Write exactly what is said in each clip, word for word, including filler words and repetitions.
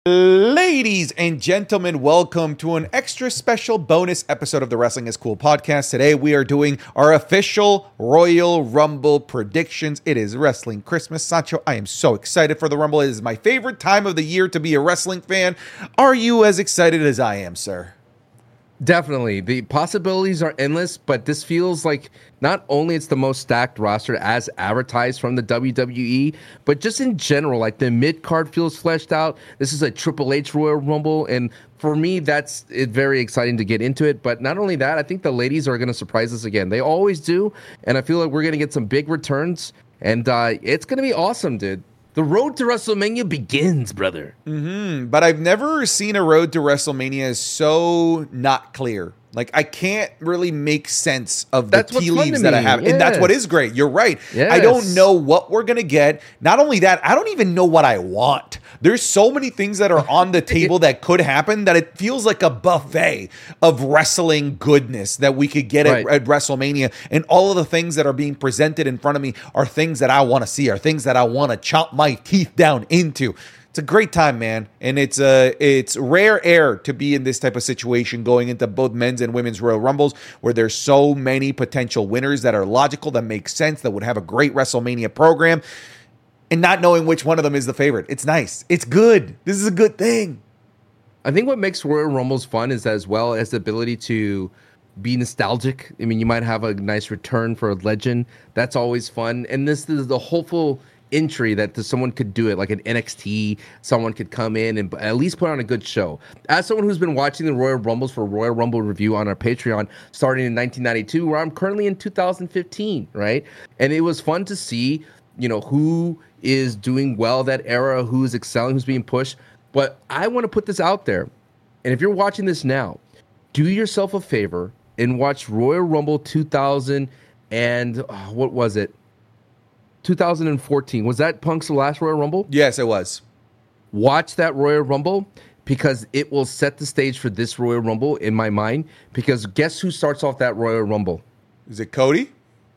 Ladies and gentlemen, welcome to an extra special bonus episode of the Wrestling is Cool podcast. Today we are doing our official Royal Rumble predictions. It is Wrestling Christmas. Sancho, I am so excited for the Rumble. It is my favorite time of the year to be a wrestling fan. Are you as excited as I am, sir? Definitely. The possibilities are endless, but this feels like not only it's the most stacked roster as advertised from the W W E, but just in general, like the mid-card feels fleshed out. This is a Triple H Royal Rumble, and for me, that's it, very exciting to get into it. But not only that, I think the ladies are going to surprise us again. They always do, and I feel like we're going to get some big returns, and uh, it's going to be awesome, dude. The road to WrestleMania begins, brother. Mm-hmm. But I've never seen a road to WrestleMania so not clear. Like, I can't really make sense of the tea leaves that I have. Yes. And that's what is great. You're right. Yes. I don't know what we're going to get. Not only that, I don't even know what I want. There's so many things that are on the table that could happen that it feels like a buffet of wrestling goodness that we could get right. at, at WrestleMania. And all of the things that are being presented in front of me are things that I want to see, are things that I want to chomp my teeth down into. It's a great time, man, and it's uh, it's rare air to be in this type of situation going into both men's and women's Royal Rumbles where there's so many potential winners that are logical, that make sense, that would have a great WrestleMania program, and not knowing which one of them is the favorite. It's nice. It's good. This is a good thing. I think what makes Royal Rumbles fun is that as well as the ability to be nostalgic. I mean, you might have a nice return for a legend. That's always fun, and this is the hopeful entry that someone could do it, like an N X T, someone could come in and at least put on a good show. As someone who's been watching the Royal Rumbles for Royal Rumble Review on our Patreon starting in nineteen ninety-two, where I'm currently in two thousand fifteen, right? And it was fun to see, you know, who is doing well that era, who's excelling, who's being pushed. But I want to put this out there. And if you're watching this now, do yourself a favor and watch Royal Rumble two thousand and oh, what was it? two thousand fourteen. Was that Punk's last Royal Rumble? Yes, it was. Watch that Royal Rumble because it will set the stage for this Royal Rumble in my mind. Because guess who starts off that Royal Rumble? Is it Cody?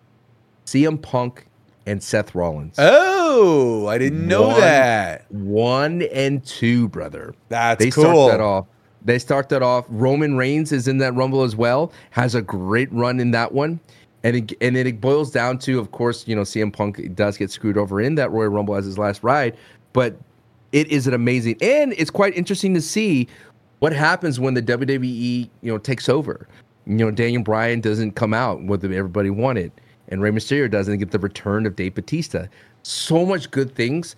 C M Punk and Seth Rollins. Oh, I didn't know one, that. One and two, brother. That's they cool. They start that off. They start that off. Roman Reigns is in that Rumble as well. Has a great run in that one. And it, and it boils down to, of course, you know, C M Punk does get screwed over in that Royal Rumble as his last ride, but it is an amazing, and it's quite interesting to see what happens when the W W E, you know, takes over. You know, Daniel Bryan doesn't come out what everybody wanted, and Rey Mysterio doesn't get the return of Dave Bautista. So much good things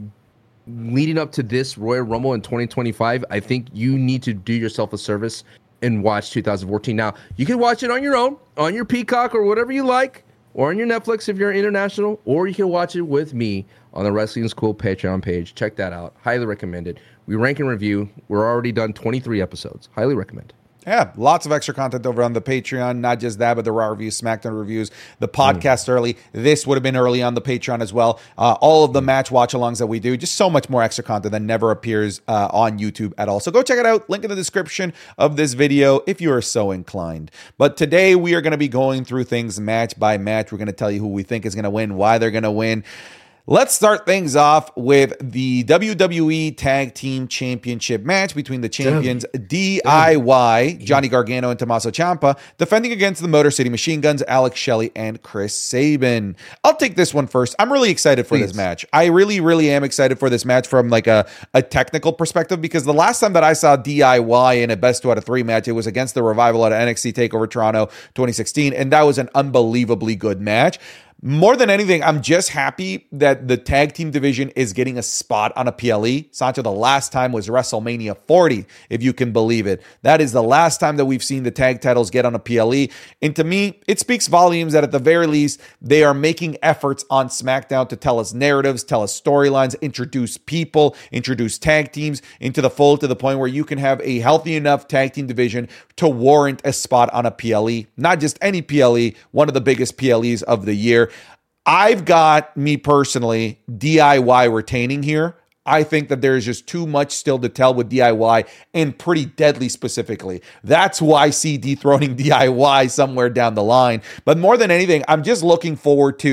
leading up to this Royal Rumble in twenty twenty-five. I think you need to do yourself a service and watch two thousand fourteen. Now, you can watch it on your own, on your Peacock or whatever you like, or on your Netflix if you're international, or you can watch it with me on the Wrestling is Cool Patreon page. Check that out. Highly recommended. We rank and review. We're already done twenty-three episodes. Highly recommend. Yeah, lots of extra content over on the Patreon. Not just that, but the Raw reviews, SmackDown reviews, the podcast mm. early. This would have been early on the Patreon as well. Uh, all of the match watch-alongs that we do. Just so much more extra content that never appears uh, on YouTube at all. So go check it out. Link in the description of this video if you are so inclined. But today we are going to be going through things match by match. We're going to tell you who we think is going to win, why they're going to win. Let's start things off with the W W E Tag Team Championship match between the champions D I Y, Johnny Gargano and Tommaso Ciampa, defending against the Motor City Machine Guns, Alex Shelley and Chris Sabin. I'll take this one first. I'm really excited for Please. this match. I really, really am excited for this match from like a, a technical perspective, because the last time that I saw D I Y in a best two out of three match, it was against the Revival at N X T TakeOver Toronto twenty sixteen, and that was an unbelievably good match. More than anything, I'm just happy that the tag team division is getting a spot on a P L E. Sancho, the last time was WrestleMania forty, if you can believe it. That is the last time that we've seen the tag titles get on a P L E. And to me, it speaks volumes that at the very least, they are making efforts on SmackDown to tell us narratives, tell us storylines, introduce people, introduce tag teams into the fold to the point where you can have a healthy enough tag team division to warrant a spot on a P L E. Not just any P L E, one of the biggest P L Es of the year. I've got, me personally, D I Y retaining here. I think that there's just too much still to tell with D I Y, and Pretty Deadly specifically. That's why I see dethroning D I Y somewhere down the line. But more than anything, I'm just looking forward to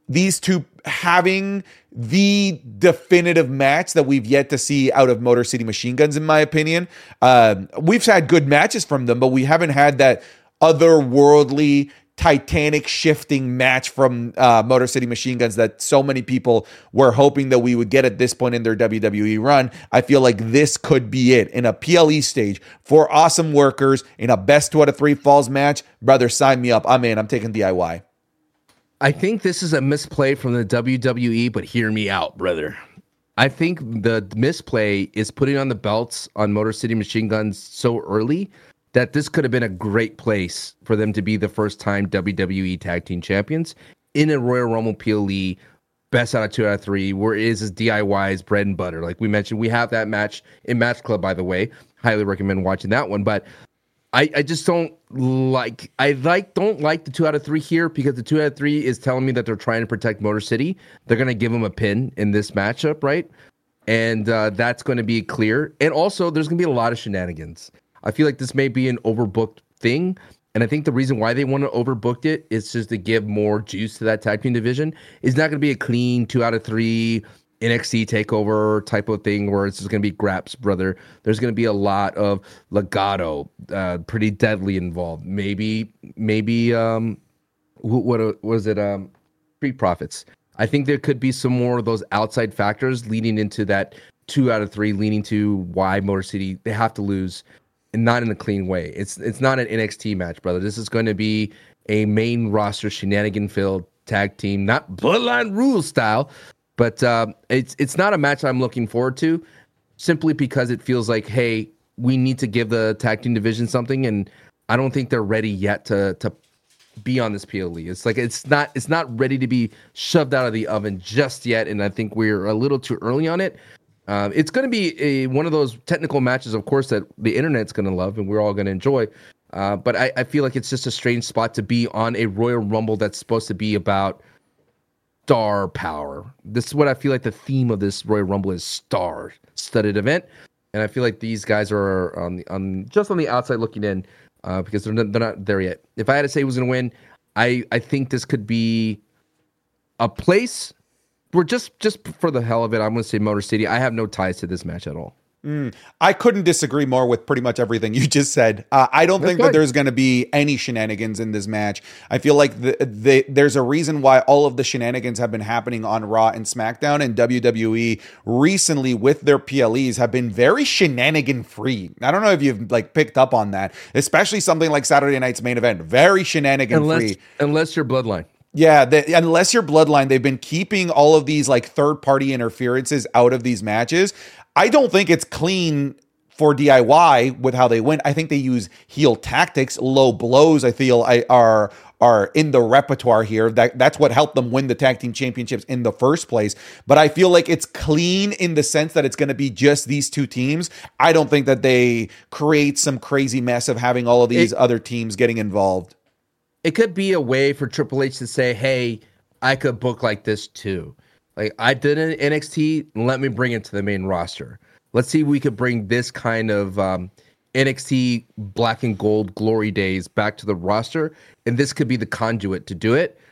these two having the definitive match that we've yet to see out of Motor City Machine Guns, in my opinion. Um, we've had good matches from them, but we haven't had that otherworldly, Titanic shifting match from uh, Motor City Machine Guns that so many people were hoping that we would get at this point in their W W E run. I feel like this could be it in a P L E stage for Awesome Workers in a best two out of three falls match. Brother, sign me up. I'm in. I'm taking D I Y. I think this is a misplay from the W W E, but hear me out, brother. I think the misplay is putting on the belts on Motor City Machine Guns so early that this could have been a great place for them to be the first time W W E Tag Team Champions in a Royal Rumble P L E, best out of two out of three, where it is is D I Y's bread and butter. Like we mentioned, we have that match in Match Club, by the way. Highly recommend watching that one, but I, I just don't like I like don't like the two out of three here because the two out of three is telling me that they're trying to protect Motor City. They're gonna give them a pin in this matchup, right? And uh, that's going to be clear. And also, there's gonna be a lot of shenanigans. I feel like this may be an overbooked thing, and I think the reason why they want to overbook it is just to give more juice to that tag team division. It's not gonna be a clean two out of three N X T takeover type of thing where it's just going to be Graps, brother. There's going to be a lot of Legado, uh, pretty deadly involved. Maybe, maybe, um, what, what was it? Um, Street Profits. I think there could be some more of those outside factors leading into that two out of three, leading to why Motor City, they have to lose, and not in a clean way. It's it's not an N X T match, brother. This is going to be a main roster shenanigan-filled tag team, not Bloodline Rules style. But um, it's it's not a match I'm looking forward to, simply because it feels like, hey, we need to give the tag team division something, and I don't think they're ready yet to to be on this P L E. It's like it's not it's not ready to be shoved out of the oven just yet, and I think we're a little too early on it. Um, it's going to be a one of those technical matches, of course, that the internet's going to love and we're all going to enjoy. Uh, but I, I feel like it's just a strange spot to be on a Royal Rumble that's supposed to be about star power. This is what I feel like the theme of this Royal Rumble is: star-studded event. And I feel like these guys are on the, on just on the outside looking in uh, because they're not, they're not there yet. If I had to say who's going to win, I, I think this could be a place where just just for the hell of it, I'm going to say Motor City. I have no ties to this match at all. Mm, I couldn't disagree more with pretty much everything you just said. Uh, I don't That's think good. that there's going to be any shenanigans in this match. I feel like the, the, there's a reason why all of the shenanigans have been happening on Raw and SmackDown, and W W E recently with their P L Es have been very shenanigan free. I don't know if you've like picked up on that, especially something like Saturday Night's Main Event, very shenanigan unless, free. Unless you're Bloodline. Yeah, the, unless you're Bloodline, they've been keeping all of these like third-party interferences out of these matches. I don't think it's clean for D I Y with how they win. I think they use heel tactics, low blows. I feel I are are in the repertoire here. That that's what helped them win the tag team championships in the first place. But I feel like it's clean in the sense that it's going to be just these two teams. I don't think that they create some crazy mess of having all of these it, other teams getting involved. It could be a way for Triple H to say, "Hey, I could book like this too." Like, I did an N X T, let me bring it to the main roster. Let's see if we could bring this kind of um, N X T black and gold glory days back to the roster, and this could be the conduit to do it.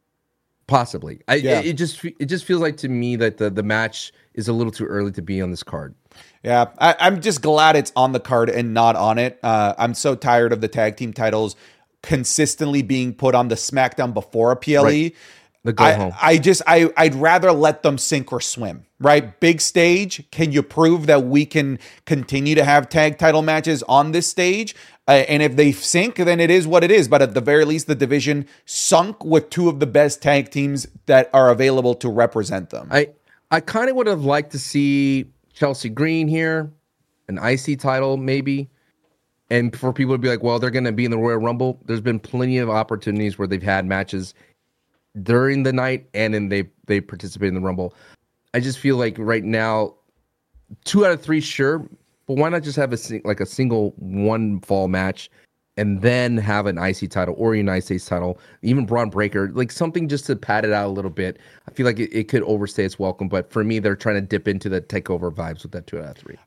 Possibly. I, yeah. it, it just it just feels like to me that the, the match is a little too early to be on this card. Yeah, I, I'm just glad it's on the card and not on it. Uh, I'm so tired of the tag team titles consistently being put on the SmackDown before a P L E. Right. The go I, home. I just I I'd rather let them sink or swim, right? Big stage. Can you prove that we can continue to have tag title matches on this stage? Uh, and if they sink, then it is what it is. But at the very least, the division sunk with two of the best tag teams that are available to represent them. I I kind of would have liked to see Chelsea Green here, an I C title maybe. And for people to be like, well, they're going to be in the Royal Rumble. There's been plenty of opportunities where they've had matches during the night and then they they participate in the Rumble. I just feel like right now, two out of three, sure, but why not just have a like a single one fall match and then have an I C title or a United States title, even Braun Breaker, like something just to pad it out a little bit. I feel like it, it could overstay its welcome, but for me, they're trying to dip into the takeover vibes with that two out of three.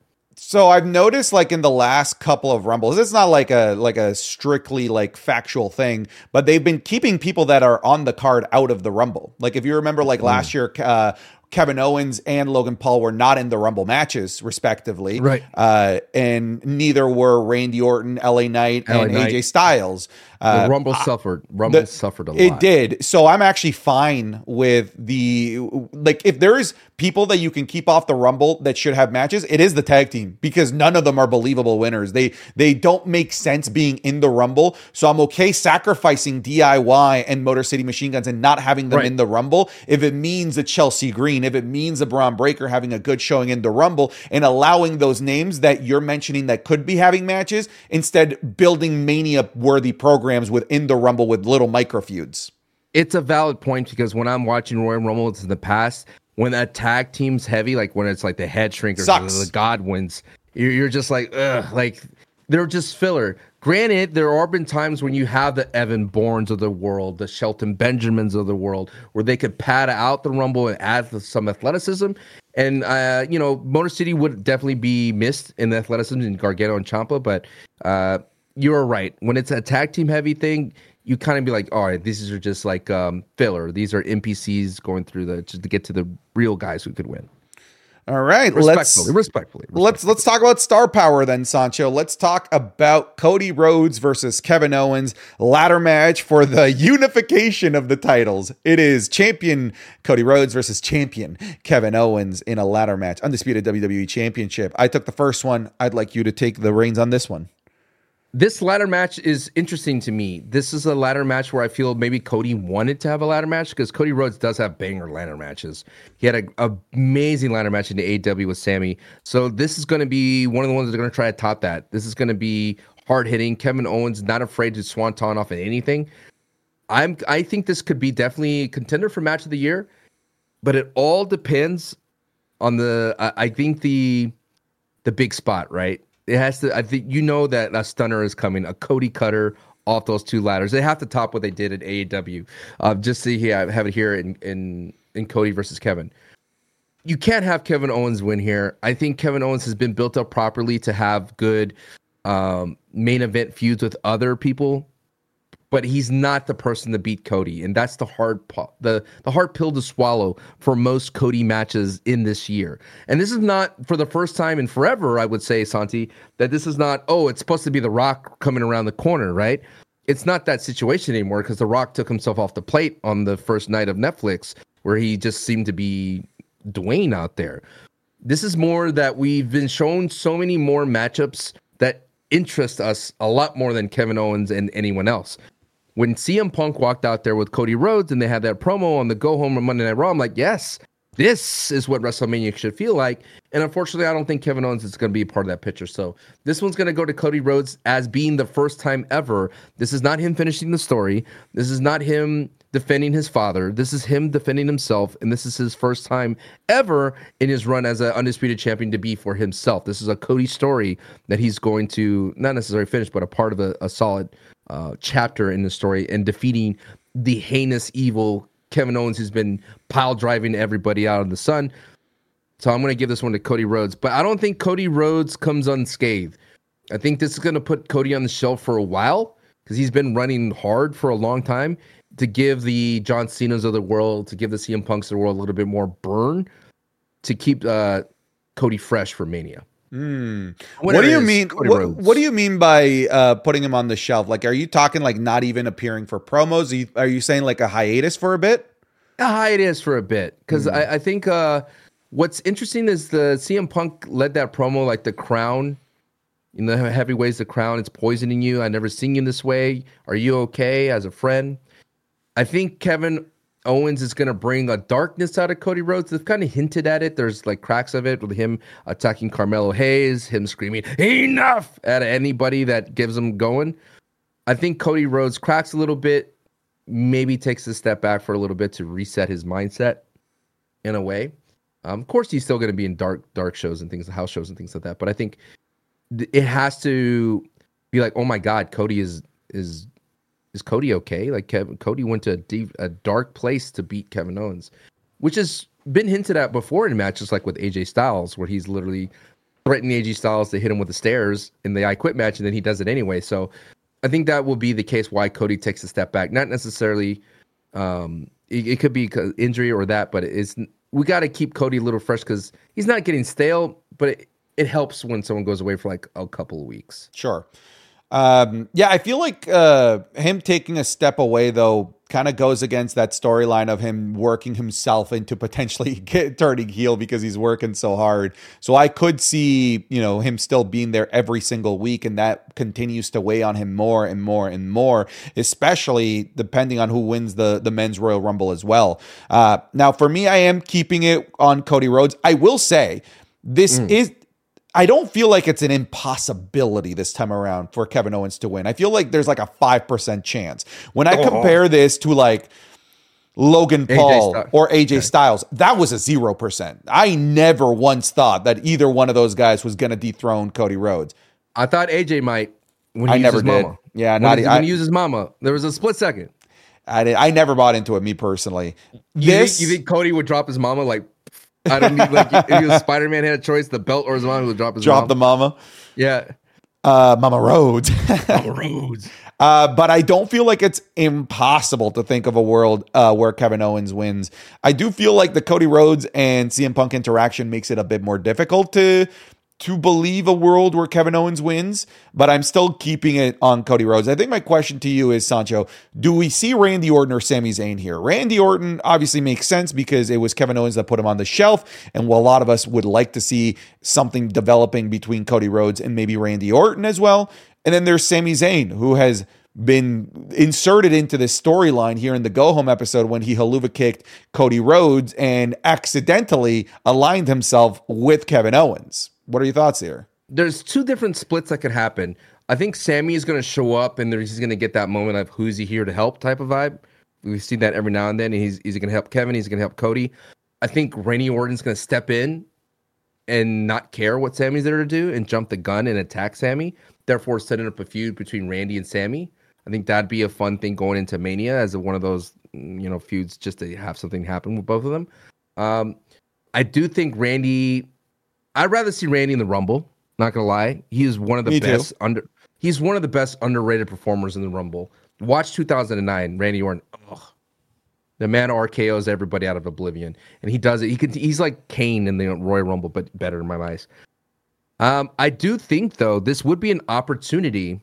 So I've noticed, like, in the last couple of Rumbles, it's not like a like a strictly like factual thing, but they've been keeping people that are on the card out of the Rumble. Like, if you remember, like mm. last year, uh, Kevin Owens and Logan Paul were not in the Rumble matches, respectively. Right. Uh, and neither were Randy Orton, L A Knight, L A and Knight. A J Styles. Uh, the Rumble I, suffered. Rumble the, suffered a lot. It did. So I'm actually fine with the, like, if there's people that you can keep off the Rumble that should have matches, it is the tag team, because none of them are believable winners. They they don't make sense being in the Rumble. So I'm okay sacrificing D I Y and Motor City Machine Guns and not having them right. in the Rumble if it means a Chelsea Green, if it means a Braun Breaker having a good showing in the Rumble, and allowing those names that you're mentioning that could be having matches, instead building Mania-worthy programs within the Rumble with little micro feuds. It's a valid point, because when I'm watching Royal Rumbles in the past, when that tag team's heavy, like when it's like the Head Shrinkers or the Godwins, you're, you're just like, ugh, like they're just filler. Granted, there have been times when you have the Evan Bournes of the world, the Shelton Benjamins of the world, where they could pad out the Rumble and add some athleticism. And, uh, you know, Motor City would definitely be missed in the athleticism in Gargano and Ciampa, but uh, you're right. When it's a tag team heavy thing, you kind of be like, all right, these are just like um, filler. These are N P Cs going through the just to get to the real guys who could win. All right, respectfully, let's respectfully, respectfully. Let's let's talk about star power then, Sancho. Let's talk about Cody Rhodes versus Kevin Owens ladder match for the unification of the titles. It is champion Cody Rhodes versus champion Kevin Owens in a ladder match, undisputed W W E Championship. I took the first one. I'd like you to take the reins on this one. This ladder match is interesting to me. This is a ladder match where I feel maybe Cody wanted to have a ladder match, because Cody Rhodes does have banger ladder matches. He had an amazing ladder match in the A E W with Sammy. So this is going to be one of the ones that are going to try to top that. This is going to be hard hitting. Kevin Owens not afraid to swanton off at anything. I'm. I think this could be definitely a contender for match of the year, but it all depends on the. I, I think the the big spot, right? It has to. I think you know that a stunner is coming, a Cody cutter off those two ladders. They have to top what they did at A E W. Uh, just see here, I have it here in, in in Cody versus Kevin. You can't have Kevin Owens win here. I think Kevin Owens has been built up properly to have good um, main event feuds with other people, but he's not the person to beat Cody, and that's the hard po- the the hard pill to swallow for most Cody matches in this year. And this is not for the first time in forever, I would say, Santi, that this is not, oh, it's supposed to be The Rock coming around the corner, right? It's not that situation anymore, because The Rock took himself off the plate on the first night of Netflix, where he just seemed to be Dwayne out there. This is more that we've been shown so many more matchups that interest us a lot more than Kevin Owens and anyone else. When C M Punk walked out there with Cody Rhodes and they had that promo on the Go Home on Monday Night Raw, I'm like, yes, this is what WrestleMania should feel like. And unfortunately, I don't think Kevin Owens is going to be a part of that picture. So this one's going to go to Cody Rhodes as being the first time ever. This is not him finishing the story. This is not him defending his father. This is him defending himself. And this is his first time ever in his run as an undisputed champion to be for himself. This is a Cody story that he's going to not necessarily finish, but a part of a, a solid Uh, chapter in the story, and defeating the heinous, evil Kevin Owens, who's been pile driving everybody out of the sun. So I'm going to give this one to Cody Rhodes, but I don't think Cody Rhodes comes unscathed. I think this is going to put Cody on the shelf for a while, because he's been running hard for a long time, to give the John Cena's of the world, to give the C M Punks of the world a little bit more burn, to keep uh, Cody fresh for Mania. Mm. What do you mean? What, what do you mean by uh, putting him on the shelf? Like, are you talking like not even appearing for promos? Are you, are you saying like a hiatus for a bit? A hiatus for a bit, because mm. I, I think uh, what's interesting is the C M Punk led that promo like the Crown. In the heavyweights, the Crown, it's poisoning you. I never seen you this way. Are you okay as a friend? I think Kevin Owens is going to bring a darkness out of Cody Rhodes. They've kind of hinted at it. There's like cracks of it with him attacking Carmelo Hayes, him screaming, enough, at anybody that gives him going. I think Cody Rhodes cracks a little bit, maybe takes a step back for a little bit to reset his mindset in a way. Um, of course, he's still going to be in dark, dark shows and things, house shows and things like that. But I think th- it has to be like, oh my God, Cody is, is, Is Cody okay? Like Kevin, Cody went to a, deep, a dark place to beat Kevin Owens, which has been hinted at before in matches like with A J Styles, where he's literally threatening A J Styles to hit him with the stairs in the I Quit match, and then he does it anyway. So I think that will be the case why Cody takes a step back. Not necessarily, um, it, it could be injury or that, but it's we got to keep Cody a little fresh because he's not getting stale, but it, it helps when someone goes away for like a couple of weeks. Sure. Um, yeah, I feel like uh, him taking a step away, though, kind of goes against that storyline of him working himself into potentially get, turning heel because he's working so hard. So I could see, you know, him still being there every single week, and that continues to weigh on him more and more and more, especially depending on who wins the, the Men's Royal Rumble as well. Uh, now, for me, I am keeping it on Cody Rhodes. I will say this mm. is... I don't feel like it's an impossibility this time around for Kevin Owens to win. I feel like there's like a five percent chance. When I oh. compare this to like Logan Paul A J or A J okay. Styles, that was a zero percent. I never once thought that either one of those guys was going to dethrone Cody Rhodes. I thought A J might when he I used never his did. mama. Yeah, when, not he, I, when he used his mama. There was a split second. I did, I never bought into it, me personally. You, This, think, you think Cody would drop his mama like I don't need like if he was Spider-Man had a choice, the belt or his mom would drop his drop mom. the mama. Yeah. Uh, Mama Rhodes. Mama Rhodes. Uh, but I don't feel like it's impossible to think of a world uh, where Kevin Owens wins. I do feel like the Cody Rhodes and C M Punk interaction makes it a bit more difficult to to believe a world where Kevin Owens wins, but I'm still keeping it on Cody Rhodes. I think my question to you is, Sancho, do we see Randy Orton or Sami Zayn here? Randy Orton obviously makes sense because it was Kevin Owens that put him on the shelf, and while a lot of us would like to see something developing between Cody Rhodes and maybe Randy Orton as well. And then there's Sami Zayn, who has been inserted into this storyline here in the Go Home episode when he haluva kicked Cody Rhodes and accidentally aligned himself with Kevin Owens. What are your thoughts here? There's two different splits that could happen. I think Sammy is going to show up and he's going to get that moment of who's he here to help type of vibe. We've seen that every now and then. And he's he's going to help Kevin. He's going to help Cody. I think Randy Orton's going to step in and not care what Sammy's there to do and jump the gun and attack Sammy, therefore setting up a feud between Randy and Sammy. I think that'd be a fun thing going into Mania as a, one of those, you know, feuds just to have something happen with both of them. Um, I do think Randy... I'd rather see Randy in the Rumble. Not gonna lie, he is one of the Me best too. under. He's one of the best underrated performers in the Rumble. Watch two thousand nine, Randy Orton. Ugh. The man R K Os everybody out of oblivion, and he does it. He could. He's like Kane in the Royal Rumble, but better in my eyes. Um, I do think though this would be an opportunity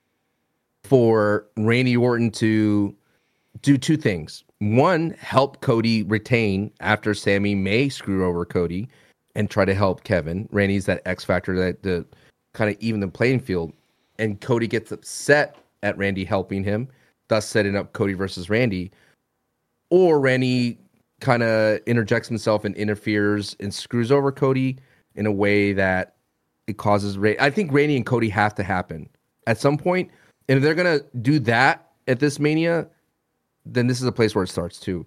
for Randy Orton to do two things. One, help Cody retain after Sammy may screw over Cody, and try to help Kevin. Randy's that X factor that to kind of even the playing field. And Cody gets upset at Randy helping him, thus setting up Cody versus Randy. Or Randy kind of interjects himself and interferes and screws over Cody in a way that it causes... Ra- I think Randy and Cody have to happen at some point. And if they're going to do that at this Mania, then this is a place where it starts too.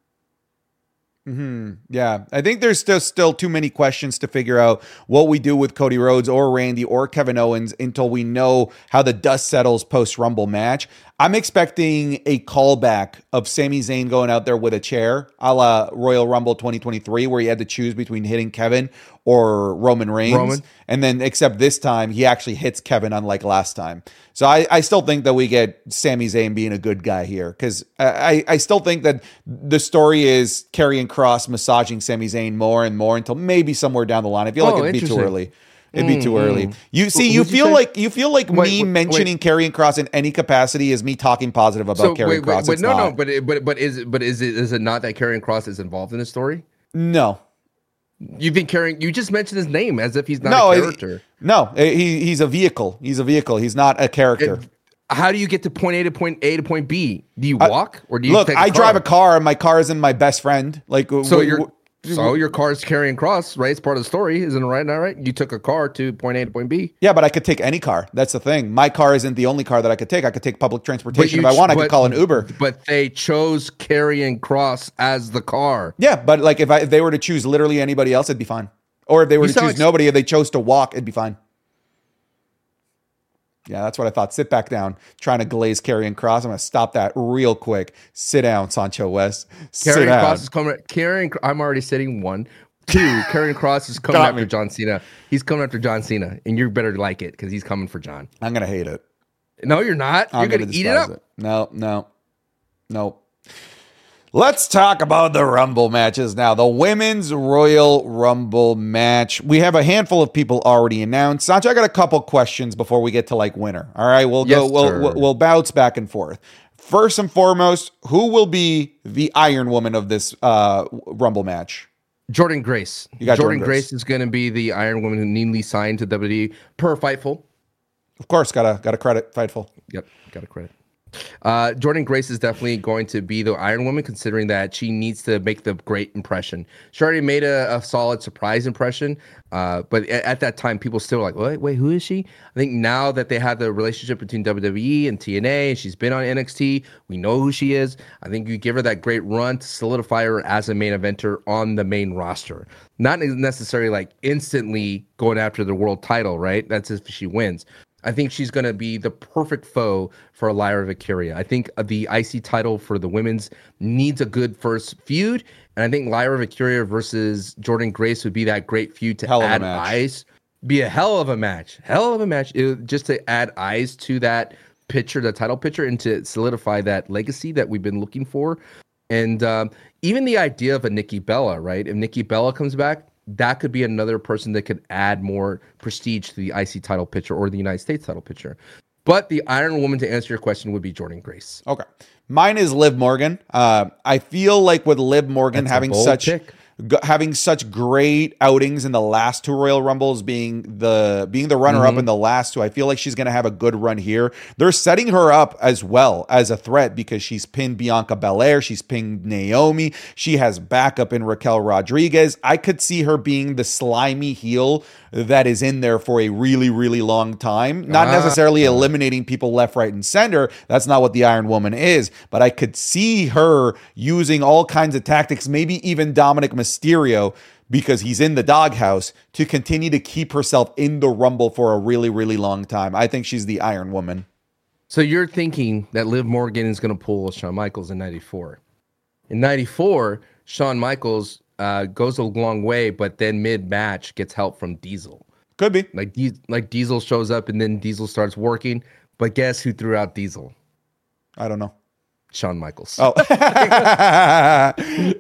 Mm-hmm. Yeah, I think there's still still too many questions to figure out what we do with Cody Rhodes or Randy or Kevin Owens until we know how the dust settles post Rumble match. I'm expecting a callback of Sami Zayn going out there with a chair, a la Royal Rumble twenty twenty-three, where he had to choose between hitting Kevin or Roman Reigns. Roman. And then, except this time, he actually hits Kevin, unlike last time. So I, I still think that we get Sami Zayn being a good guy here, because I, I still think that the story is Karrion Kross massaging Sami Zayn more and more until maybe somewhere down the line. I feel oh, like it'd be too early. It'd be too early. Mm-hmm. You see, you Would feel you like you feel like wait, me wait, mentioning wait. Karrion Kross in any capacity is me talking positive about so, Karrion wait, Kross. wait, but it's no, not. no, but it, but but is it but is it is it not that Karrion Kross is involved in the story? No. You think Karrion? You just mentioned his name as if he's not no, a character. It, no, he he's a vehicle. He's a vehicle. He's not a character. It, how do you get to point A to point A to point B? Do you walk or do you look? take a I car? drive a car, and my car isn't my best friend. Like so, w- you're w- so your car's Karrion Kross, right? It's part of the story, isn't it? Right now, right? You took a car to point A to point B. Yeah, but I could take any car. That's the thing. My car isn't the only car that I could take. I could take public transportation if I want. I but, could call an Uber. But they chose Karrion Kross as the car. Yeah, but like if I if they were to choose literally anybody else, it'd be fine. Or if they were You to choose sound like- nobody, if they chose to walk, it'd be fine. Yeah, that's what I thought. Sit back down. Trying to glaze Karrion Kross. I'm going to stop that real quick. Sit down, Sancho West. Sit Karrion down. Kross is coming. Karrion, I'm already sitting one. Two, Karrion Kross is coming Got after me. John Cena. He's coming after John Cena, and you better like it because he's coming for John. I'm gonna hate it. No, you're not. I'm You're gonna, eat it up. despise No, no, no. Let's talk about the Rumble matches now. The Women's Royal Rumble match. We have a handful of people already announced. Sancho, I got a couple questions before we get to like winner. All right, we'll go. Yes, we'll, sir. we'll we'll bounce back and forth. First and foremost, who will be the Iron Woman of this uh, Rumble match? Jordan Grace. You got Jordan Jordan Grace. Grace. is going to be the Iron Woman who newly signed to W W E per Fightful. Of course, gotta gotta credit Fightful. Yep, got a credit. Uh, Jordan Grace is definitely going to be the Iron Woman, considering that she needs to make the great impression. She already made a, a solid surprise impression, uh, but at, at that time, people still were like, wait, wait, who is she? I think now that they have the relationship between W W E and T N A, and she's been on N X T, we know who she is. I think you give her that great run to solidify her as a main eventer on the main roster. Not necessarily like instantly going after the world title, right? That's if she wins. I think she's going to be the perfect foe for Lyra Valkyria. I think the I C title for the women's needs a good first feud, and I think Lyra Valkyria versus Jordan Grace would be that great feud to Hell of a add match. eyes. Be a hell of a match. Hell of a match. It, just to add eyes to that picture, the title picture, and to solidify that legacy that we've been looking for. And um, even the idea of a Nikki Bella, right? If Nikki Bella comes back, that could be another person that could add more prestige to the I C title picture or the United States title picture. But the Iron Woman, to answer your question, would be Jordan Grace. Okay. Mine is Liv Morgan. Uh, I feel like with Liv Morgan That's a having bold such pick. g- having such great outings in the last two Royal Rumbles, being the being the runner up Mhm. in the last two, I feel like she's going to have a good run here. They're setting her up as well as a threat because she's pinned Bianca Belair, she's pinned Naomi, she has backup in Raquel Rodriguez. I could see her being the slimy heel that is in there for a really, really long time. Not Ah. necessarily eliminating people left, right, and center. That's not what the Iron Woman is. But I could see her using all kinds of tactics, maybe even Dominic Mysterio, because he's in the doghouse, to continue to keep herself in the Rumble for a really, really long time. I think she's the Iron Woman. So you're thinking that Liv Morgan is going to pull Shawn Michaels in ninety-four. In ninety-four, Shawn Michaels uh, goes a long way, but then mid-match gets help from Diesel. Could be. Like, Di- like Diesel shows up, and then Diesel starts working. But guess who threw out Diesel? I don't know. Shawn Michaels. Oh, uh,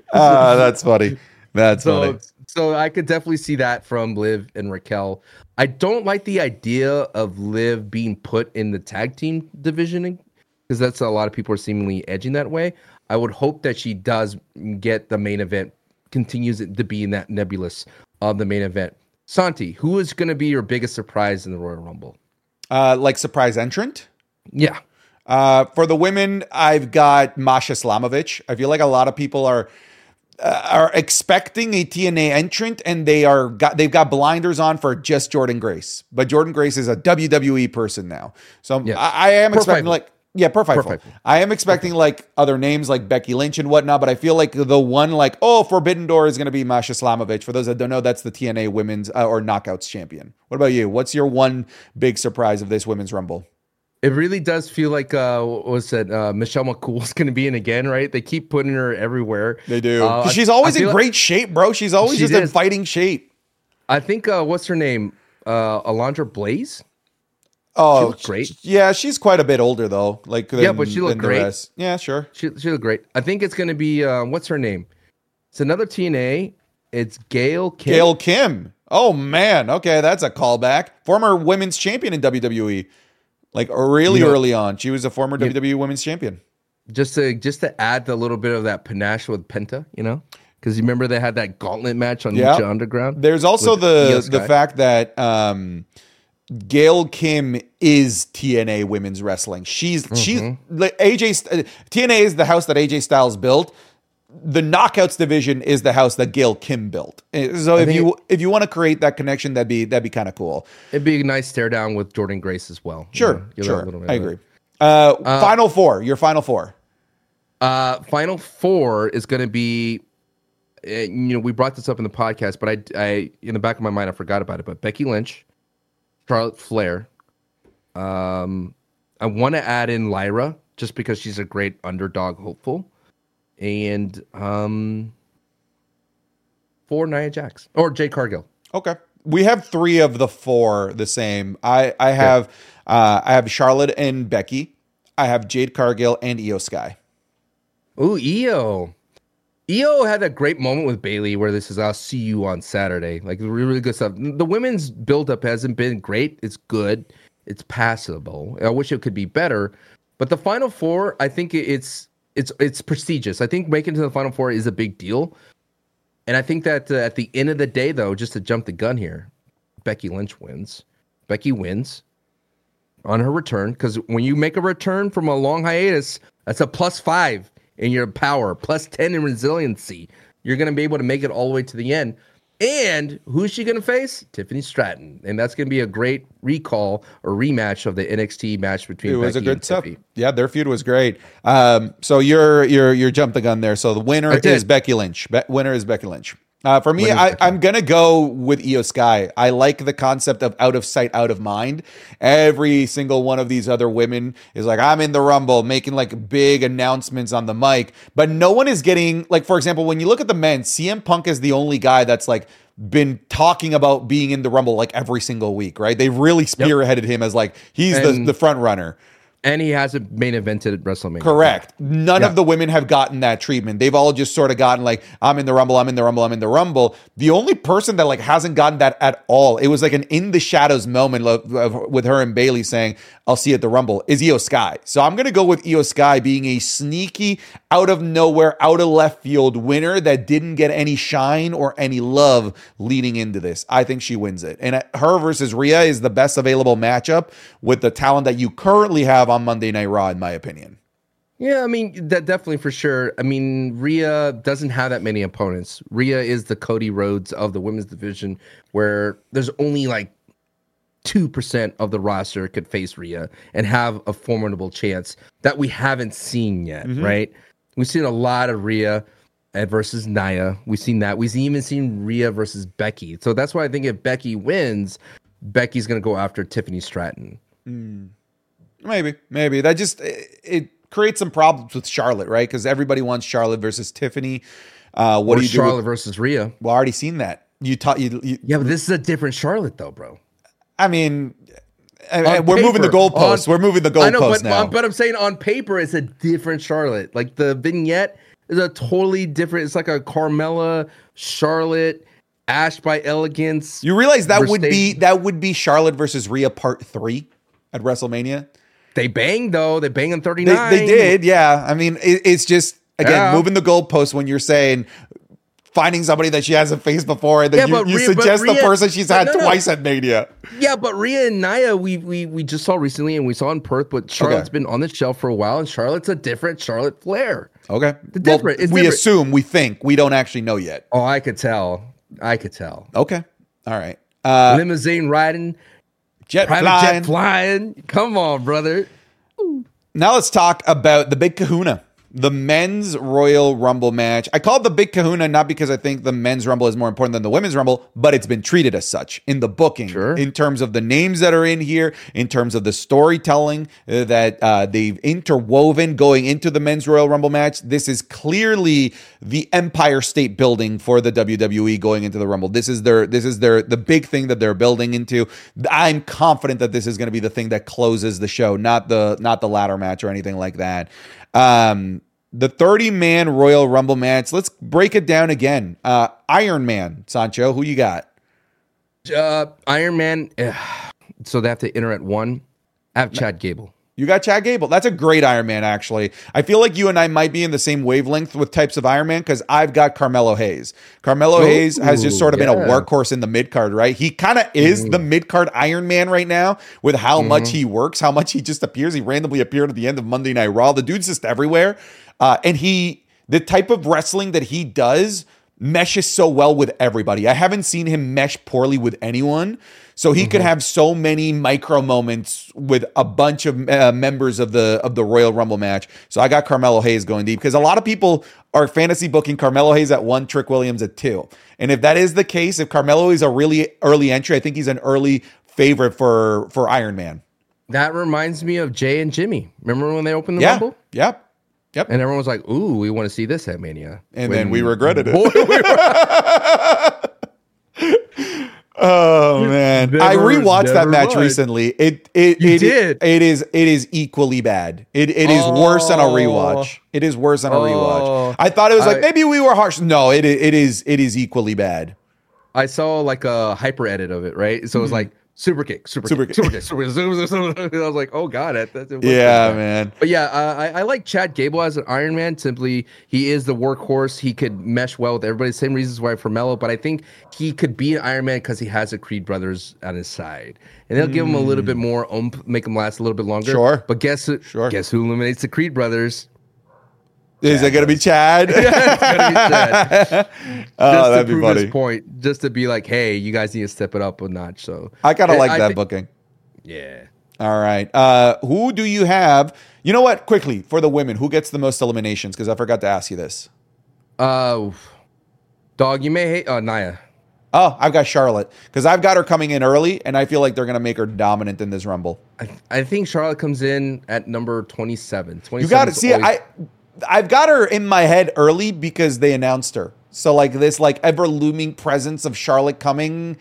that's funny. That's so, funny. so I could definitely see that from Liv and Raquel. I don't like the idea of Liv being put in the tag team division because that's a lot of people are seemingly edging that way. I would hope that she does get the main event, continues to be in that nebulous of the main event. Santi, who is going to be your biggest surprise in the Royal Rumble? Uh, like surprise entrant? Yeah. Uh, for the women, I've got Masha Slamovich. I feel like a lot of people are uh, are expecting a T N A entrant, and they are got they've got blinders on for just Jordan Grace. But Jordan Grace is a W W E person now, so Yes. I, I am Per expecting Fightful. like yeah, per Fightful. Per Fightful. I am expecting like other names like Becky Lynch and whatnot. But I feel like the one like oh Forbidden Door is going to be Masha Slamovich. For those that don't know, that's the T N A Women's uh, or Knockouts champion. What about you? What's your one big surprise of this Women's Rumble? It really does feel like uh, what was it? Uh, Michelle McCool's going to be in again, right? They keep putting her everywhere. They do. Uh, 'Cause she's I- always I in feel great like- shape, bro. She's always She just in is. fighting shape. I think uh, what's her name? Uh, Alondra Blaze. Oh, looked great. Yeah, she's quite a bit older though. Like than, Yeah, but she looked than the great. rest. Yeah, sure. She she looked great. I think it's going to be uh, what's her name? It's another T N A. It's Gail Kim. Gail Kim. Oh man. Okay, that's a callback. Former women's champion in W W E. Like really You know- early on, she was a former W W E women's champion. Just to just to add the little bit of that panache with Penta, you know, because you remember they had that gauntlet match on Yeah. Lucha Underground. There's also with the Io the Sky. fact that um, Gail Kim is T N A women's wrestling. She's she's Mm-hmm. like A J St- T N A is the house that A J Styles built. The Knockouts division is the house that Gail Kim built. Uh, So if think you it- if you want to create that connection, that'd be that'd be kind of cool. It'd be a nice stare down with Jordan Grace as well. you Sure, know, give that sure, little bit I of agree. Uh, final four, your final four. that. Uh, final four is going to be, uh, you know, we brought this up in the podcast, but I, I, in the back of my mind, I forgot about it. But Becky Lynch, Charlotte Flair. Um, I want to add in Lyra just because she's a great underdog hopeful, and um, for Nia Jax or Jade Cargill. Okay. We have three of the four the same. I, I have uh, I have Charlotte and Becky. I have Jade Cargill and Io Sky. Ooh, Io. Io had a great moment with Bailey where this is, I'll see you on Saturday. Like, really, really good stuff. The women's buildup hasn't been great. It's good. It's passable. I wish it could be better. But the Final Four, I think it's it's it's prestigious. I think making it to the Final Four is a big deal. And I think that uh, at the end of the day, though, just to jump the gun here, Becky Lynch wins. Becky wins on her return, because when you make a return from a long hiatus, that's a plus five in your power, plus ten in resiliency. You're going to be able to make it all the way to the end. And who's she going to face? Tiffany Stratton. And that's going to be a great recall or rematch of the N X T match between Becky and Tiffany. It was a good stuff. Yeah, their feud was great. Um, so you're you're you're jumped the gun there. So the winner is Becky Lynch. Be- winner is Becky Lynch. Uh, for me, I, I'm going to go with Io Sky. I like the concept of out of sight, out of mind. Every single one of these other women is like, I'm in the Rumble, making like big announcements on the mic. But no one is getting, like, for example, when you look at the men, C M Punk is the only guy that's like been talking about being in the Rumble like every single week, right? They really spearheaded yep. him as like, he's and- the, the front runner. And he hasn't main evented at WrestleMania. Correct. None yeah. of the women have gotten that treatment. They've all just sort of gotten like, I'm in the Rumble, I'm in the Rumble, I'm in the Rumble. The only person that like hasn't gotten that at all, it was like an in the shadows moment of, of, with her and Bailey saying, I'll see you at the Rumble, is Io Sky. So I'm going to go with Io Sky being a sneaky, out of nowhere, out of left field winner that didn't get any shine or any love leading into this. I think she wins it. And her versus Rhea is the best available matchup with the talent that you currently have on Monday Night Raw, in my opinion. Yeah, I mean, that definitely for sure. I mean, Rhea doesn't have that many opponents. Rhea is the Cody Rhodes of the women's division, where there's only like two percent of the roster could face Rhea and have a formidable chance that we haven't seen yet, mm-hmm. right? We've seen a lot of Rhea versus Nia. We've seen that. We've even seen Rhea versus Becky. So that's why I think if Becky wins, Becky's going to go after Tiffany Stratton. Mm. Maybe, maybe. That just, it, it creates some problems with Charlotte, right? Because everybody wants Charlotte versus Tiffany. Uh, what or do you Charlotte do with, versus Rhea. Well, I already seen that. You taught you, you. Yeah, but this is a different Charlotte, though, bro. I mean, we're paper, moving the goalposts. We're moving the goalposts I know, but, now. But I'm saying on paper, it's a different Charlotte. Like the vignette is a totally different. It's like a Carmella, Charlotte, Ash by Elegance. You realize that would be that would be Charlotte versus Rhea part three at WrestleMania. They banged though. They banged in thirty-nine. They, they did, yeah. I mean, it, it's just again yeah. moving the goalposts when you're saying finding somebody that she hasn't faced before, and then yeah, you, you Rhea, suggest Rhea, the person she's had no, twice no. at Mania. Yeah, but Rhea and Nia, we we we just saw recently, and we saw in Perth. But Charlotte's okay. been on the shelf for a while, and Charlotte's a different Charlotte Flair. Okay, the different. Well, it's we different. assume, we think, we don't actually know yet. Oh, I could tell. I could tell. Okay, all right. Uh, Limousine riding, jet private flying. jet flying. Come on, brother. Now let's talk about the Big Kahuna, the men's Royal Rumble match. I call it the Big Kahuna not because I think the men's Rumble is more important than the women's Rumble, but it's been treated as such in the booking, sure. in terms of the names that are in here, in terms of the storytelling uh, that uh, they've interwoven going into the men's Royal Rumble match. This is clearly the Empire State building for the W W E going into the Rumble. This is their, this is their, the big thing that they're building into. I'm confident that this is going to be the thing that closes the show, not the, not the ladder match or anything like that. Um, the thirty man Royal Rumble match. Let's break it down again. Uh, Iron Man, Sancho, who you got? Uh, Iron Man. Uh, so they have to enter at one. I have Chad Gable. You got Chad Gable. That's a great Iron Man, actually. I feel like you and I might be in the same wavelength with types of Iron Man because I've got Carmelo Hayes. Carmelo Ooh, Hayes has just sort of yeah. been a workhorse in the mid-card, right? He kind of is mm. the mid-card Iron Man right now with how mm-hmm. much he works, how much he just appears. He randomly appeared at the end of Monday Night Raw. The dude's just everywhere. Uh, and he, the type of wrestling that he does meshes so well with everybody. I haven't seen him mesh poorly with anyone. So he mm-hmm. could have so many micro moments with a bunch of uh, members of the of the Royal Rumble match. So I got Carmelo Hayes going deep because a lot of people are fantasy booking Carmelo Hayes at one, Trick Williams at two. And if that is the case, if Carmelo is a really early entry, I think he's an early favorite for, for Iron Man. That reminds me of Jay and Jimmy. Remember when they opened the yeah. Rumble? Yep. Yep. And everyone was like, "Ooh, we want to see this at Mania." And When- then we regretted it. Boy, we were- Oh man, Never- I rewatched that never match mind. recently. It it You it, did? it is it is equally bad. It it is worse on a Oh. rewatch. It is worse on a Oh. rewatch. I thought it was like I- maybe we were harsh. No, it i- it is it is equally bad. I saw like a hyper edit of it, right? So it was like super kick, super, Super kick, kick. super kick, super kick. super, super, super. I was like, oh god, that, that, that Yeah, man. But yeah, uh, I, I like Chad Gable as an Iron Man. Simply, he is the workhorse. He could mesh well with everybody. Same reasons why for Mello, but I think he could be an Iron Man because he has the Creed brothers on his side, and they'll give him a little bit more oomph, make him last a little bit longer. Sure. But guess who? Sure. Guess who eliminates the Creed brothers? Is it gonna be Chad? It's gonna be Chad. Oh, Just to that'd be prove funny. his point, just to be like, hey, you guys need to step it up a notch. So I kind of like I that thi- booking. Yeah. All right. Uh, who do you have? You know what? Quickly for the women, who gets the most eliminations? Because I forgot to ask you this. Uh, dog, you may hate uh, Naya. Oh, I've got Charlotte because I've got her coming in early, and I feel like they're gonna make her dominant in this Rumble. I, I think Charlotte comes in at number twenty-seven. You got to 27 's see. always- I I've got her in my head early because they announced her. So like this like ever looming presence of Charlotte coming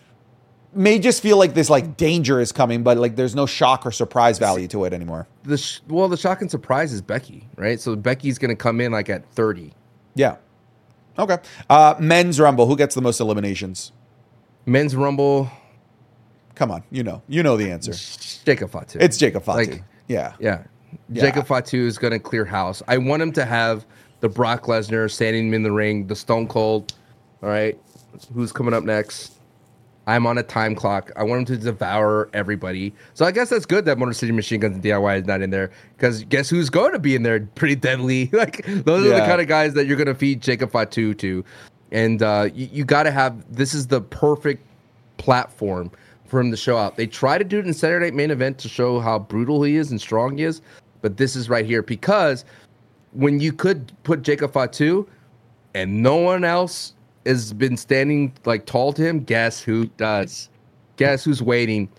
may just feel like this like danger is coming, but like there's no shock or surprise value to it anymore. the sh- well, the shock and surprise is Becky, right? So Becky's gonna come in like at thirty. Yeah. Okay. Uh, men's Rumble. Who gets the most eliminations? Men's Rumble, Come on, you know, you know the answer. Jacob Fatu. It's Jacob Fatu. Like, yeah. Yeah. Yeah. Jacob Fatu is going to clear house. I want him to have the Brock Lesnar standing in the ring, the Stone Cold. All right. Who's coming up next? I'm on a time clock. I want him to devour everybody. So I guess that's good that Motor City Machine Guns and D I Y is not in there because guess who's going to be in there? Pretty deadly. Like those are Yeah. the kind of guys that you're going to feed Jacob Fatu to. And uh, you, you got to have, this is the perfect platform for him to show out. They try to do it in Saturday Night Main Event to show how brutal he is and strong he is, but this is right here because when you could put Jacob Fatu and no one else has been standing like tall to him, guess who does? Guess who's waiting?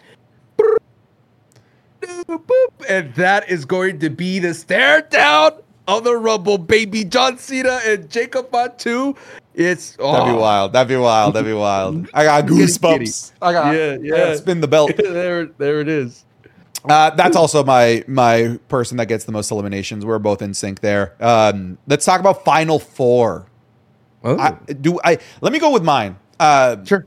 And that is going to be the stare down of the Rumble, baby. John Cena and Jacob Fatu. It's oh. That'd be wild. That'd be wild. That'd be wild. I got Getting goosebumps. I got Yeah, I gotta yeah. spin the belt. there, there it is. Uh, that's also my my person that gets the most eliminations. We're both in sync there. Um, let's talk about Final Four. Oh, I, do I? Let me go with mine. Uh, sure.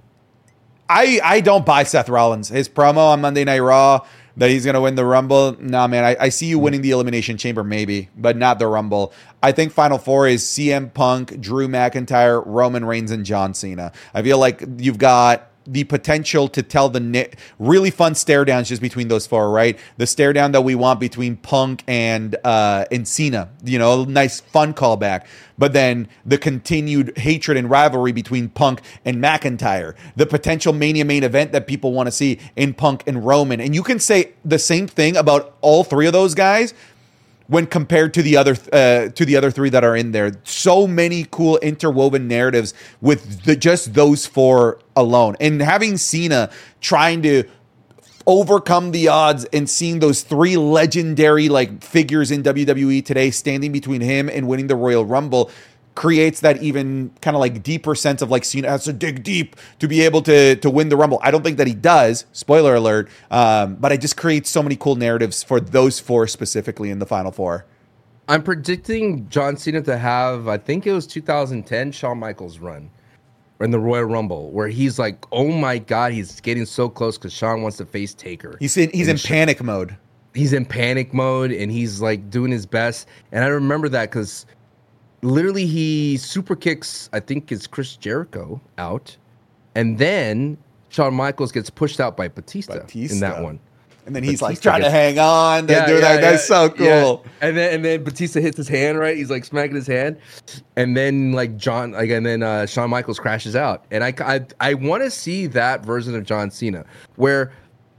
I I don't buy Seth Rollins. His promo on Monday Night Raw that he's gonna win the Rumble. Nah, man. I, I see you winning the Elimination Chamber, maybe, but not the Rumble. I think Final Four is C M Punk, Drew McIntyre, Roman Reigns, and John Cena. I feel like you've got the potential to tell the ni- really fun stare downs just between those four, right? The stare down that we want between Punk and uh, and Cena, you know, nice fun callback. But then the continued hatred and rivalry between Punk and McIntyre, the potential Mania main event that people want to see in Punk and Roman, and you can say the same thing about all three of those guys when compared to the other uh, to the other three that are in there. So many cool interwoven narratives with the, just those four alone. And having Cena trying to overcome the odds and seeing those three legendary like figures in W W E today standing between him and winning the Royal Rumble creates that even kind of like deeper sense of like Cena has to dig deep to be able to to win the Rumble. I don't think that he does, spoiler alert, um, but it just creates so many cool narratives for those four specifically in the Final Four. I'm predicting John Cena to have, I think it was two thousand ten, Shawn Michaels run in the Royal Rumble, where he's like, oh my God, he's getting so close because Shawn wants to face Taker. He's in he's And in Sh- panic mode. He's in panic mode and he's like doing his best. And I remember that because literally he super kicks, I think it's Chris Jericho out. And then Shawn Michaels gets pushed out by Batista, Batista. in that one. And then he's like Batista trying to gets- hang on to do that. That's so cool. yeah. And then and then Batista hits his hand, right? He's like smacking his hand, and then like John, like and then uh, Shawn Michaels crashes out. And I I, I want to see that version of John Cena, where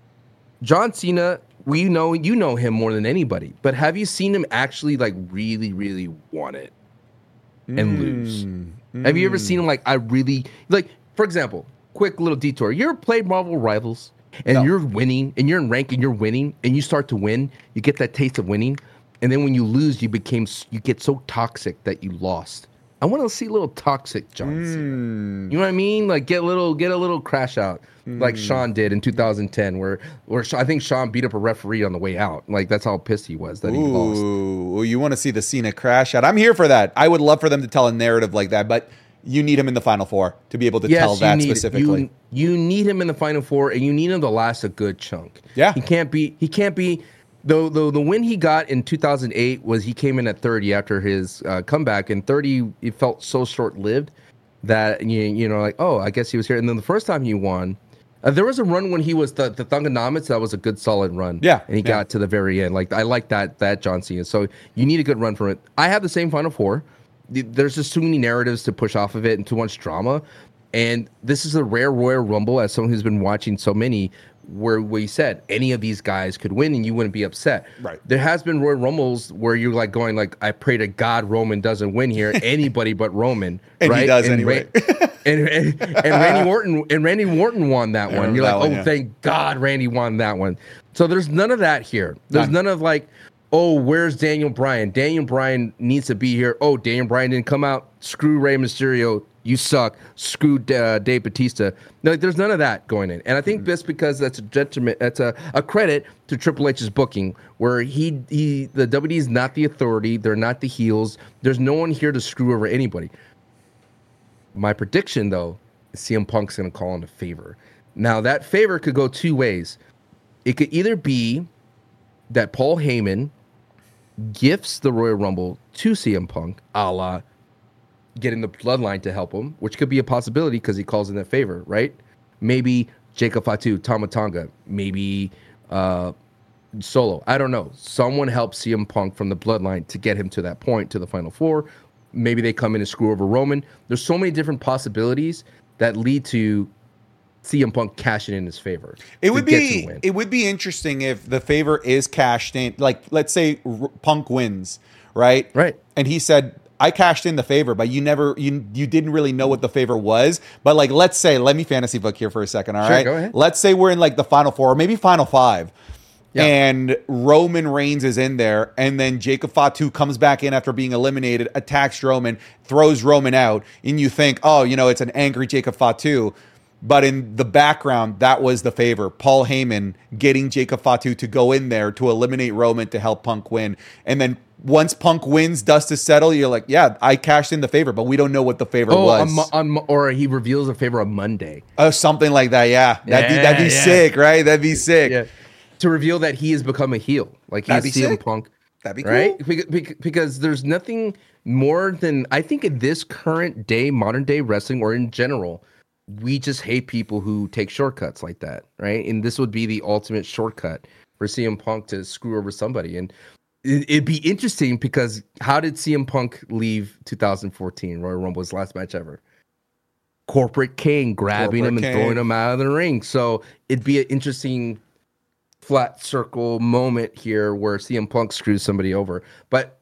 John Cena, we know you know him more than anybody, but have you seen him actually like really really want it and lose? Have you ever seen him like I really like? For example, quick little detour. You ever played Marvel Rivals? And No. you're winning, and you're in rank, and you're winning, and you start to win. You get that taste of winning, and then when you lose, you became you get so toxic that you lost. I want to see a little toxic John Cena. Mm. You know what I mean? Like get a little get a little crash out, mm. like Sean did in two thousand ten, where where I think Sean beat up a referee on the way out. Like that's how pissed he was that he Ooh, lost. Ooh, you want to see the Cena crash out? I'm here for that. I would love for them to tell a narrative like that, but you need him in the Final Four to be able to yes, tell that need, specifically. You, you need him in the Final Four, and you need him to last a good chunk. Yeah, he can't be. He can't be. Though the, the win he got in two thousand eight was he came in at thirty after his uh, comeback, and thirty it felt so short lived that you you know like oh I guess he was here. And then the first time he won, uh, there was a run when he was the the Thungonomics that was a good solid run. Yeah, and he yeah. got to the very end. Like I like that that John Cena. So you need a good run from it. I have the same Final Four. There's just too many narratives to push off of it and too much drama. And this is a rare Royal Rumble, as someone who's been watching so many, where we said any of these guys could win and you wouldn't be upset. Right. There has been Royal Rumbles where you're like going like, I pray to God Roman doesn't win here. Anybody but Roman. and right? he does and anyway. Ra- and, and, and Randy Orton and Randy Orton won that one. You're like, one, oh, yeah. thank God Randy won that one. So there's none of that here. There's None. none of like, oh, where's Daniel Bryan? Daniel Bryan needs to be here. Oh, Daniel Bryan didn't come out. Screw Rey Mysterio. You suck. Screw uh, Dave Batista. No, like, there's none of that going in. And I think mm-hmm. that's because that's a detriment. That's a, a credit to Triple H's booking, where he he the W W E is not the authority. They're not the heels. There's no one here to screw over anybody. My prediction, though, is C M Punk's going to call in a favor. Now, that favor could go two ways. It could either be that Paul Heyman gifts the Royal Rumble to C M Punk, a la getting the bloodline to help him, which could be a possibility because he calls in that favor, right? Maybe Jacob Fatu, Tama Tonga, maybe uh, Solo. I don't know. Someone helps C M Punk from the bloodline to get him to that point, to the Final Four. Maybe they come in and screw over Roman. There's so many different possibilities that lead to C M Punk cashing in his favor. It would be it would be interesting if the favor is cashed in. Like, let's say R- Punk wins, right? Right. And he said, I cashed in the favor, but you never, you you didn't really know what the favor was. But like, let's say, let me fantasy book here for a second, all sure, right? Go ahead. Let's say we're in like the Final Four, or maybe Final Five, yeah. and Roman Reigns is in there, and then Jacob Fatu comes back in after being eliminated, attacks Roman, throws Roman out, and you think, oh, you know, it's an angry Jacob Fatu. But in the background, that was the favor. Paul Heyman getting Jacob Fatu to go in there to eliminate Roman to help Punk win. And then once Punk wins, dust is settled, you're like, yeah, I cashed in the favor, but we don't know what the favor oh, was. On, on, or he reveals a favor on Monday. Oh, something like that, yeah. That'd yeah, be, that'd be yeah. sick, right? That'd be sick. Yeah. To reveal that he has become a heel. Like That'd he's be C M sick. Punk. That'd be cool. Right? Because, because there's nothing more than, I think in this current day, modern day wrestling, or in general, we just hate people who take shortcuts like that, right? And this would be the ultimate shortcut for C M Punk to screw over somebody. And it, it'd be interesting because how did C M Punk leave two thousand fourteen? Royal Rumble, his last match ever. Corporate King grabbing Corporate him and King. throwing him out of the ring. So it'd be an interesting flat circle moment here where C M Punk screws somebody over. But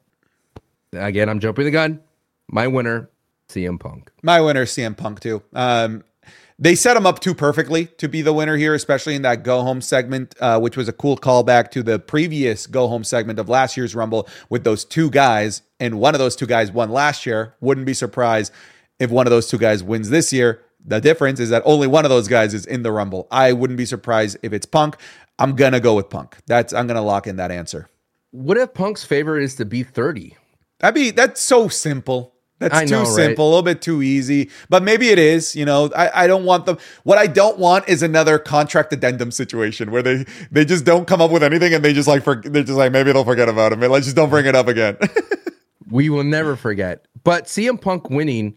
again, I'm jumping the gun. My winner, C M Punk. My winner, C M Punk, too. Um, They set him up too perfectly to be the winner here, especially in that go home segment, uh, which was a cool callback to the previous go home segment of last year's Rumble with those two guys. And one of those two guys won last year. Wouldn't be surprised if one of those two guys wins this year. The difference is that only one of those guys is in the Rumble. I wouldn't be surprised if it's Punk. I'm going to go with Punk. That's I'm going to lock in that answer. What if Punk's favor is to be thirty? That'd be, that's so simple. That's I too know, simple, right? a little bit too easy. But maybe it is. You know, I, I don't want them. What I don't want is another contract addendum situation where they they just don't come up with anything and they just like for, they're just like, maybe they'll forget about it. Let's just don't bring it up again. We will never forget. But C M Punk winning,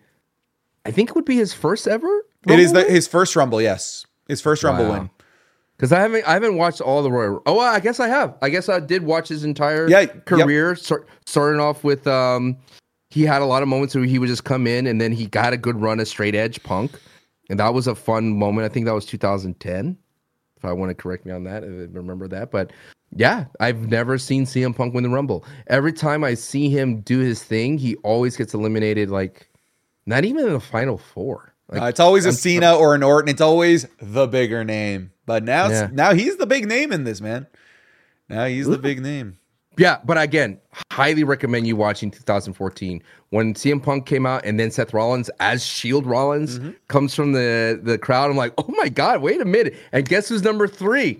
I think it would be his first ever Rumble It is the, win? his first Rumble, yes. His first Rumble Wow. win. Because I haven't I haven't watched all the Royal. Oh, well, I guess I have. I guess I did watch his entire Yeah, career. Start, starting off with, um, he had a lot of moments where he would just come in and then he got a good run as straight edge Punk, and that was a fun moment. I think that was two thousand ten. If I want to correct me on that, if I remember that. But yeah, I've never seen C M Punk win the Rumble. Every time I see him do his thing, he always gets eliminated. Like not even in the Final Four. Like, Uh, it's always a I'm- Cena or an Orton. It's always the bigger name. But now, Yeah. now he's the big name in this, man. Now he's the big name. Yeah, but again, highly recommend you watching two thousand fourteen when C M Punk came out, and then Seth Rollins as Shield Rollins mm-hmm. comes from the the crowd. I'm like, oh my god, wait a minute! And guess who's number three?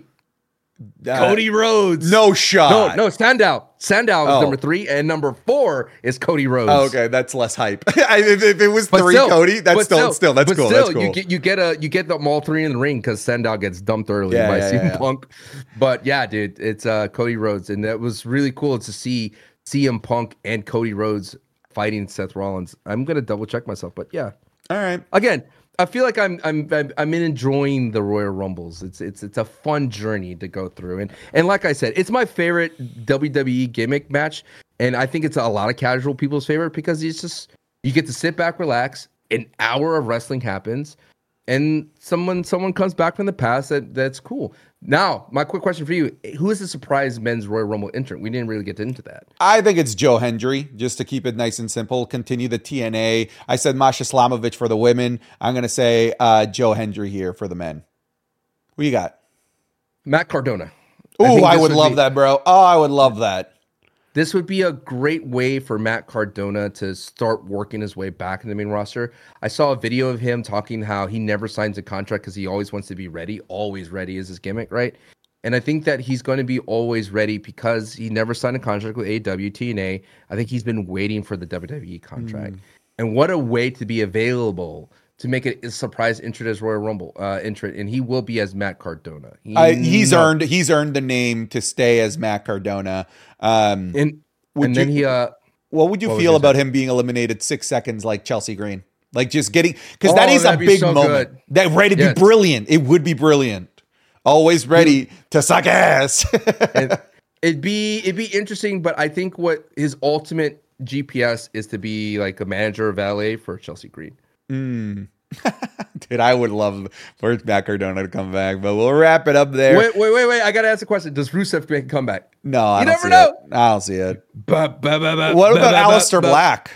Uh, Cody Rhodes. No shot. No, no, Sandow. Sandow is oh. number three, and number four is Cody Rhodes. Oh, okay, that's less hype. if, if it was but three still, Cody, that's still, still still that's but cool. Still, that's cool. You get you get a you get them all three in the ring because Sandow gets dumped early yeah, by yeah, C M yeah, Punk. Yeah. But yeah, dude, it's uh, Cody Rhodes, and that was really cool to see C M Punk and Cody Rhodes fighting Seth Rollins. I'm gonna double check myself, but yeah. All right. Again, I feel like I'm I'm I'm enjoying the Royal Rumbles. It's it's it's a fun journey to go through, and and like I said, it's my favorite W W E gimmick match, and I think it's a lot of casual people's favorite because it's just you get to sit back, relax. An hour of wrestling happens, and someone someone comes back from the past. That that's cool. Now, my quick question for you: who is the surprise men's Royal Rumble entrant? We didn't really get into that. I think it's Joe Hendry, just to keep it nice and simple. Continue the T N A. I said Masha Slamovich for the women. I'm going to say uh, Joe Hendry here for the men. What you got? Matt Cardona. Ooh, I, I would, would love be, that, bro. Oh, I would love that. This would be a great way for Matt Cardona to start working his way back in the main roster. I saw a video of him talking how he never signs a contract because he always wants to be ready. Always ready is his gimmick, right? And I think that he's going to be always ready because he never signed a contract with A E W, T N A. I think he's been waiting for the W W E contract. Mm. And what a way to be available to make it a surprise entrant as Royal Rumble uh, entrant, and he will be as Matt Cardona. He, uh, he's no, earned he's earned the name to stay as Matt Cardona. Um, and and then you, he. Uh, what would you what feel about him being eliminated six seconds like Chelsea Green? Like just getting because oh, that is a big so moment. Good. That right, it'd yes. be brilliant. It would be brilliant. Always ready he, to suck ass. and it'd be it'd be interesting, but I think what his ultimate G P S is to be like a manager or valet for Chelsea Green. Mm. Dude, I would love for Matt Cardona to come back, but we'll wrap it up there. Wait, wait, wait, wait! I gotta ask a question. Does Rusev make a comeback? No, I you don't never see know. It. I don't see it. Ba, ba, ba, ba, what about ba, Aleister ba, Black?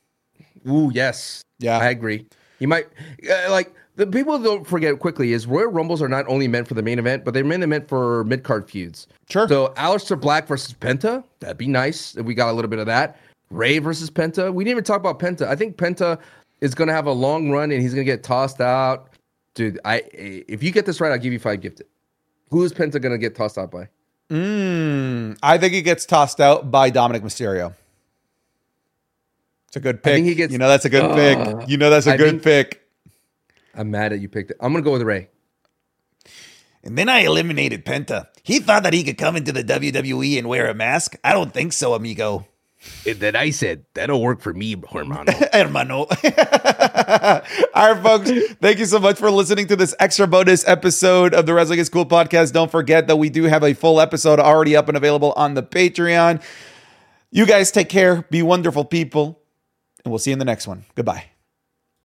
Ooh, yes. Yeah, I agree. He might uh, like the people don't forget quickly is Royal Rumbles are not only meant for the main event, but they're mainly meant for mid card feuds. Sure. So Aleister Black versus Penta, that'd be nice if we got a little bit of that. Ray versus Penta. We didn't even talk about Penta. I think Penta is going to have a long run and he's going to get tossed out. Dude, I if you get this right, I'll give you five gifted. Who is Penta going to get tossed out by? Mm, I think he gets tossed out by Dominic Mysterio. It's a good pick. I think he gets, you know that's a good uh, pick. You know that's a I good pick. I'm mad that you picked it. I'm going to go with Ray. And then I eliminated Penta. He thought that he could come into the W W E and wear a mask. I don't think so, amigo. And then I said, that'll work for me, hermano. hermano. All right, folks. Thank you so much for listening to this extra bonus episode of the Wrestling is Cool podcast. Don't forget that we do have a full episode already up and available on the Patreon. You guys take care. Be wonderful people. And we'll see you in the next one. Goodbye.